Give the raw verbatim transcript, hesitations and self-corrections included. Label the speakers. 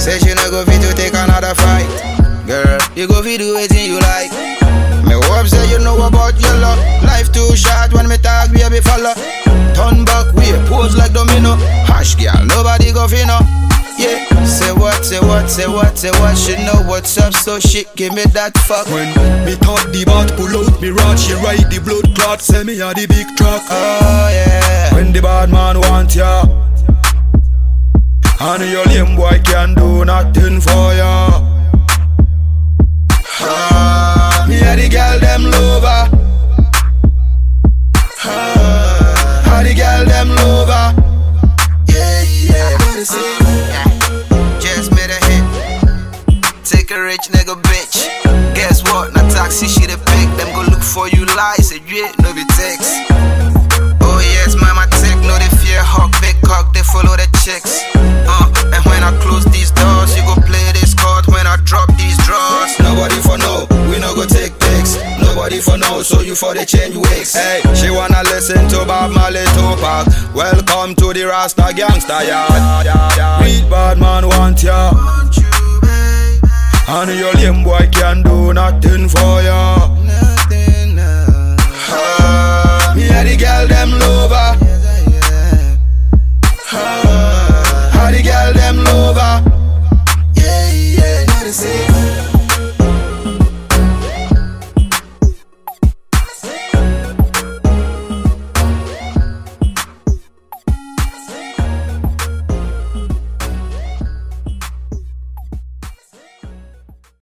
Speaker 1: Say she no go fit to take another fight. Girl, you go fit do anything you like. Me hope say you know about your love. Life too short when me talk, baby follow. Turn back, we pose like domino. Hush, girl, nobody go fi know. Yeah, say what, say what, say what, say what. She know what's up, so shit, give me that fuck.
Speaker 2: When me thought the bat pull out me rod, she ride the blood clot, say me a the big truck.
Speaker 1: Oh yeah.
Speaker 2: When the bad man want ya, and your lame boy can do nothing for ya.
Speaker 1: Ah, me a the girl them lover. Ah, how the girl them lover. Yeah, yeah. yeah. Just made a hit. Take a rich nigga bitch. Guess what? Na taxi she the pick. Them go look for you lies. Say yeah, no be text. Oh yes, mama take no they fear hawk, big cock, they follow the chicks. Uh, and when I close these doors, you go play this chord. When I drop these drawers, nobody for no, we no go take pics. Nobody for no, so you for the change wigs.
Speaker 2: Hey, she wanna listen to Bob Marley Tupac. Welcome to the Rasta gangsta yard. Real bad man want ya,
Speaker 1: want you, baby.
Speaker 2: and your lame boy can do nothing for